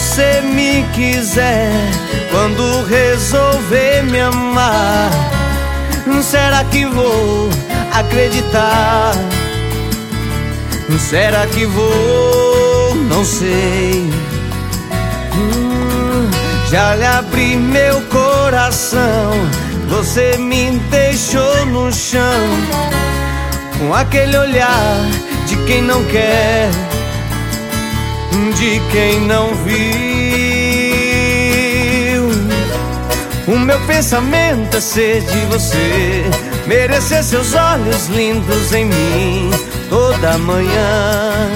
você me quiser, quando resolver me amar, será que vou acreditar? Será que vou? Não sei. Já lhe abri meu coração, você me deixou no chão, com aquele olhar de quem não quer, de quem não viu. O meu pensamento é ser de você, merecer seus olhos lindos em mim toda manhã.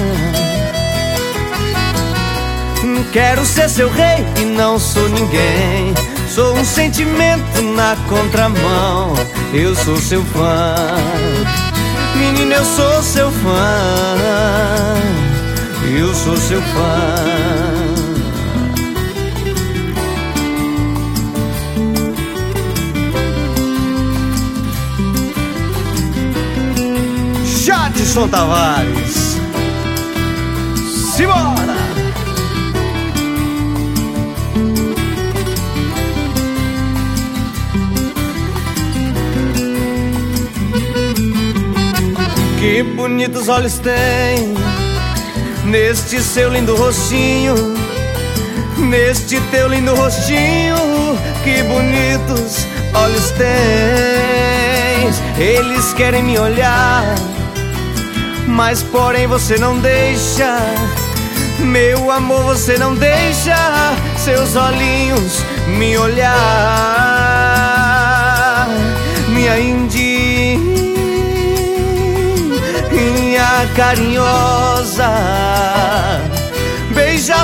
Quero ser seu rei e não sou ninguém, sou um sentimento na contramão. Eu sou seu fã, menina, eu sou seu fã. Eu sou seu fã. Jadson Tavares, simbora! Que bonitos olhos tem neste seu lindo rostinho, neste teu lindo rostinho. Que bonitos olhos tens. Eles querem me olhar, mas porém você não deixa. Meu amor, você não deixa seus olhinhos me olhar. Minha indinha carinhosa, beijar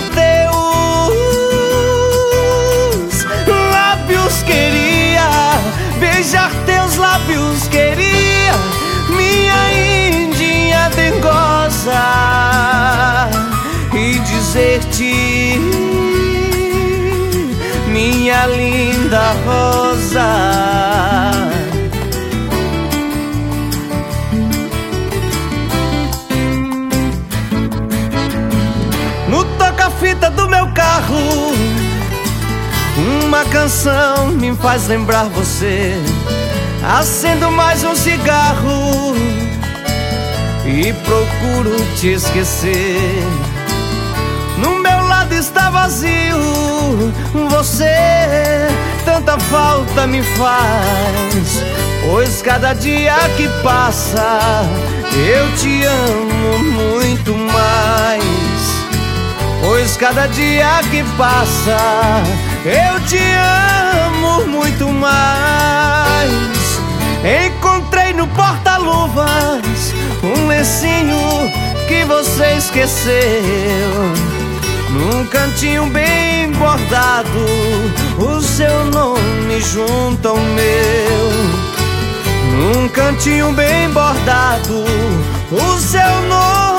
teus lábios queria, beijar teus lábios queria, minha indinha dengosa, e dizer-te, minha linda rosa. No toca-fita do meu carro, uma canção me faz lembrar você. Acendo mais um cigarro e procuro te esquecer. No meu lado está vazio, você tanta falta me faz, pois cada dia que passa eu te amo muito mais. Pois cada dia que passa eu te amo muito mais. Encontrei no porta-luvas um lencinho que você esqueceu, num cantinho bem bordado o seu nome junto ao meu. Num cantinho bem bordado o seu nome